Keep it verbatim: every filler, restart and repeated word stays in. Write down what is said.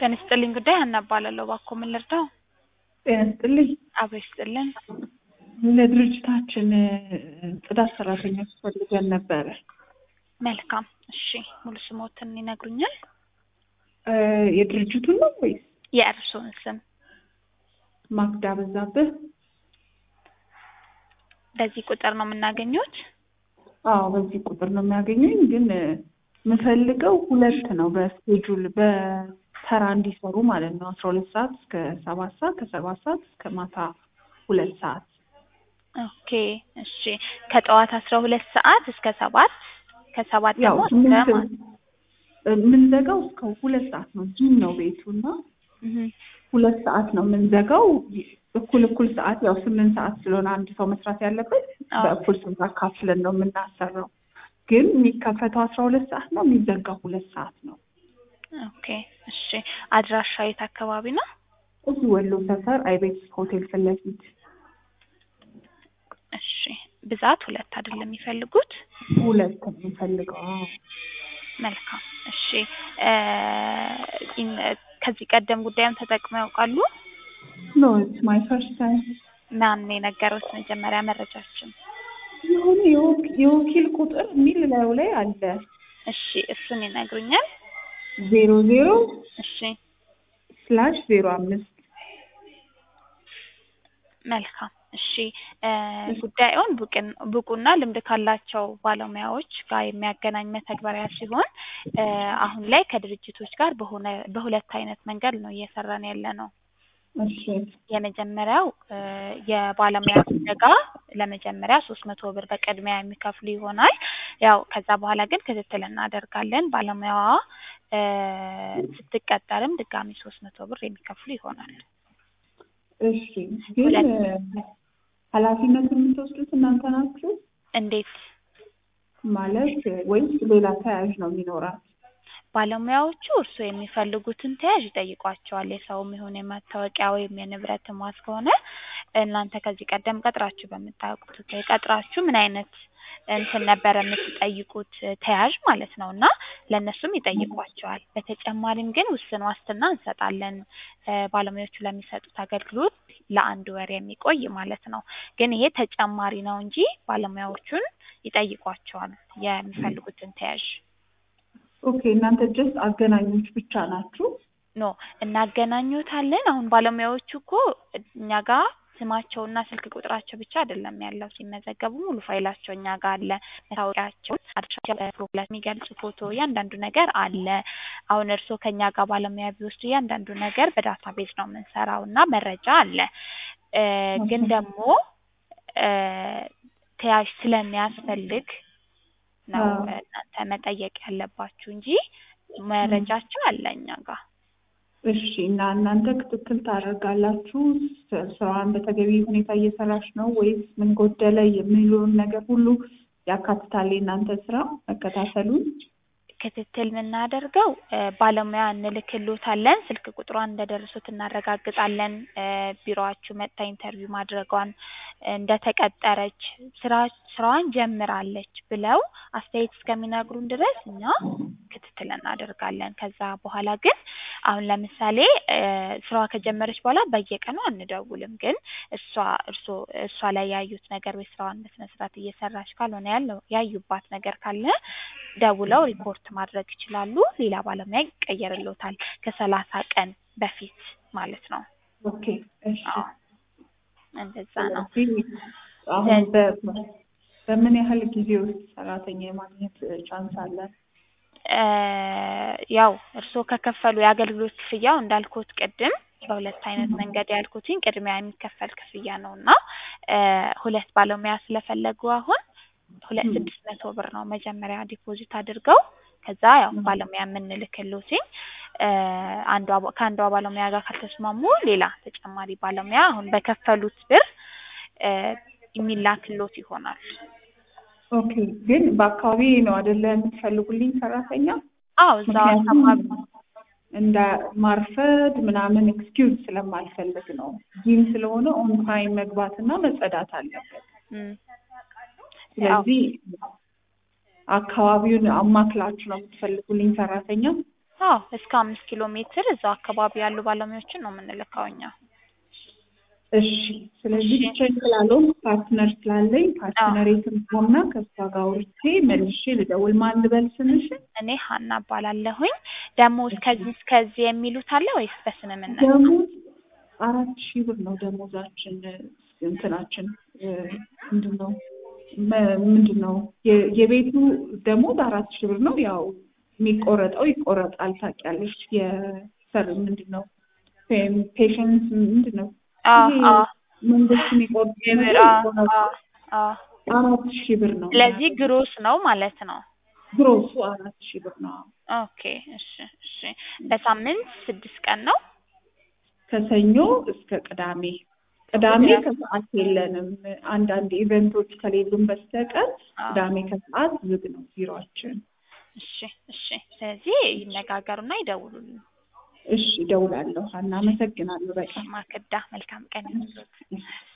ጤና ይስጥልኝ ጉዳይ ሀና እባላለሁ። እባክዎ ምን ልርዳው? ጤና ይስጥልኝ። አብሮ ይስጥልን። ለድርጅታችን ጽዳት ሰራተኞች ፈልገን ነበረ። መልካም እሺ፣ ሙሉ ስሞትን ይነግሩኛል? እ የድርጅቱን ነው ወይስ የእርስዎን ስም? ማክዳ በዛብህ። በዚህ ቁጥር ነው የምናገኘውት? አዎ በዚህ ቁጥር ነው የሚያገኙኝ። ግን የምፈልገው ሁለት ነው፣ በስኬጁል በተራ እንዲሰሩ ማለት ነው። አስራ ሁለት ሰዓት እስከ ሰባት ሰዓት፣ ከሰባት ሰዓት እስከ ማታ ሁለት ሰዓት። ኦኬ እሺ። ከጠዋት አስራ ሁለት ሰዓት እስከ ሰባት፣ ከሰባት ያው ደግሞ እስከ የምንዘጋው እስከ ሁለት ሰዓት ነው። ጂም ነው ቤቱና ሁለት ሰዓት ነው የምንዘጋው። እኩል እኩል ሰዓት ያው ስምንት ሰዓት ስለሆነ አንድ ሰው መስራት ያለበት በእኩል ስንት አካፍለን ነው የምናሰራው። ግን የሚከፈተው አስራ ሁለት ሰዓት ነው፣ የሚዘጋው ሁለት ሰዓት ነው። ኦኬ እሺ። አድራሻ የት አካባቢ ነው? እዚህ ወሎ ሰፈር አይቤት ሆቴል ፊት ለፊት። እሺ። ብዛት ሁለት አይደለም የሚፈልጉት? ሁለት ነው የምፈልገው። መልካም እሺ። ከዚህ ቀደም ጉዳዩን ተጠቅመው ያውቃሉ? ኖ ኢትስ ማይ ፈርስት ታይም። ማን የነገሩት መጀመሪያ መረጃችን? የሆነ የወኪል ቁጥር የሚል ላዩ ላይ አለ። እሺ እሱን ይነግሩኛል? ዜሮ ዜሮ እሺ ስላሽ ዜሮ አምስት መልካም እሺ። ጉዳዩን ብቁና ልምድ ካላቸው ባለሙያዎች ጋር የሚያገናኝ መተግበሪያ ሲሆን አሁን ላይ ከድርጅቶች ጋር በሆነ በሁለት አይነት መንገድ ነው እየሰራን ያለ ነው። እሺ የመጀመሪያው የባለሙያ ፍለጋ ለመጀመሪያ ሶስት መቶ ብር በቅድሚያ የሚከፍሉ ይሆናል። ያው ከዛ በኋላ ግን ክትትል እናደርጋለን። ባለሙያዋ ስትቀጠርም ድጋሚ ሶስት መቶ ብር የሚከፍሉ ይሆናል። እሺ ግን ኃላፊነቱን የምትወስዱት እናንተ ናችሁ? እንዴት ማለት ወይስ ሌላ ተያዥ ነው የሚኖራት? ባለሙያዎቹ እርስዎ የሚፈልጉትን ተያዥ ይጠይቋቸዋል። የሰውም ይሁን የመታወቂያ ወይም የንብረት ማስ ከሆነ እናንተ ከዚህ ቀደም ቀጥራችሁ በምታውቁት ቀጥራችሁ ምን አይነት እንትን ነበር የምትጠይቁት ተያዥ ማለት ነው። እና ለእነሱም ይጠይቋቸዋል። በተጨማሪም ግን ውስን ዋስትና እንሰጣለን ባለሙያዎቹ ለሚሰጡት አገልግሎት ለአንድ ወር የሚቆይ ማለት ነው። ግን ይሄ ተጨማሪ ነው እንጂ ባለሙያዎቹን ይጠይቋቸዋል የሚፈልጉትን ተያዥ። ኦኬ እናንተ ጀስት አገናኞች ብቻ ናችሁ? ኖ እናገናኙታለን። አሁን ባለሙያዎቹ እኮ እኛ ጋር ስማቸውና ስልክ ቁጥራቸው ብቻ አይደለም ያለው፣ ሲመዘገቡ ሙሉ ፋይላቸው እኛ ጋር አለ። መታወቂያቸው፣ አድራሻቸው፣ ፕሮፋይል የሚገልጽ ፎቶ፣ እያንዳንዱ ነገር አለ። አሁን እርስዎ ከኛ ጋር ባለሙያ ቢወስዱ እያንዳንዱ ነገር በዳታቤዝ ነው የምንሰራው እና መረጃ አለ። ግን ደግሞ ተያዥ ስለሚያስፈልግ ነው እናንተ መጠየቅ ያለባችሁ እንጂ መረጃቸው አለ እኛ ጋር። እሺ እና እናንተ ክትትል ታደርጋላችሁ? ስራዋን በተገቢ ሁኔታ እየሰራች ነው ወይስ ምን ጎደለ የሚለውን ነገር ሁሉ ያካትታል የእናንተ ስራ መከታተሉን? ክትትል የምናደርገው ባለሙያ እንልክልዎታለን። ስልክ ቁጥሯን እንደደረሱት እናረጋግጣለን። ቢሮአችሁ መጥታ ኢንተርቪው ማድረጓን እንደተቀጠረች ስራ ስራዋን ጀምራለች ብለው አስተያየት እስከሚነግሩን ድረስ እኛ ክትትል እናደርጋለን። ከዛ በኋላ ግን አሁን ለምሳሌ ስራዋ ከጀመረች በኋላ በየቀኑ አንደውልም። ግን እሷ እርሶ እሷ ላይ ያዩት ነገር ወይ ስራዋን በስነ ስርዓት እየሰራች ካልሆነ ያለው ያዩባት ነገር ካለ ደውለው ሪፖርት ማድረግ ይችላሉ። ሌላ ባለሙያ ይቀየርልዎታል ከሰላሳ ቀን በፊት ማለት ነው። ኦኬ እሺ እንደዛ ነው። አሁን በምን ያህል ጊዜ ውስጥ ሰራተኛ የማግኘት ቻንስ አለ? ያው እርስዎ ከከፈሉ የአገልግሎት ክፍያው እንዳልኩት ቅድም በሁለት አይነት መንገድ ያልኩትኝ ቅድሚያ የሚከፈል ክፍያ ነውና ሁለት ባለሙያ ስለፈለጉ አሁን ሁለት ስድስት መቶ ብር ነው መጀመሪያ ዲፖዚት አድርገው ከዛ ያው ባለሙያ የምንልክልዎትኝ አንዷ ከአንዷ ባለሙያ ጋር ከተስማሙ ሌላ ተጨማሪ ባለሙያ አሁን በከፈሉት ብር የሚላክልዎት ይሆናል። ኦኬ ግን በአካባቢ ነው አይደለ የምትፈልጉልኝ ሰራተኛ? አዎ እዛው አካባቢ እንደ ማርፈድ ምናምን ኤክስኪውዝ ስለማልፈልግ ነው። ጂም ስለሆነ ኦን ታይም መግባትና መጸዳት አለበት። ስለዚህ አካባቢውን አማክላችሁ ነው የምትፈልጉልኝ ሰራተኛ? አዎ እስከ አምስት ኪሎ ሜትር እዛው አካባቢ ያሉ ባለሙያዎችን ነው የምንልከው እኛ። እሺ ስለዚህ ብቻዬን ስላልሆንኩ ፓርትነር ስላለኝ ፓርትነሬ ትምጣና ከሷ ጋር አውርቼ መልሼ ልደውል። ማን ልበል ስምሽን? እኔ ሀና እባላለሁኝ። ደሞዝ ከዚህ እስከዚህ የሚሉት አለ ወይስ በስምምነት? ደሞዝ አራት ሺህ ብር ነው ደሞዛችን። እንትናችን ምንድን ነው ምንድን ነው የቤቱ ደሞዝ አራት ሺህ ብር ነው። ያው የሚቆረጠው ይቆረጣል ታውቂያለሽ። የሰር ምንድን ነው ፔሽንት ምንድን ነው አዎ መንግስት የሚቆርጥ የብር አራት ሺህ ብር ነው። ስለዚህ ግሮስ ነው ማለት ነው። ግሮሱ አራት ሺህ ብር ነው። ኦኬ እሺ እሺ። በሳምንት ስድስት ቀን ነው ከሰኞ እስከ ቅዳሜ። ቅዳሜ ከሰዓት የለንም። አንዳንድ ኢቨንቶች ከሌሉም በስተቀር ቅዳሜ ከሰዓት ዝግ ነው ቢሮአችን። እሺ እሺ። ስለዚህ ይነጋገሩና ይደውሉልኝ። እሺ እደውላለሁ። ሀና አመሰግናለሁ በጣም። ማክዳ መልካም ቀን ይሁንልዎት።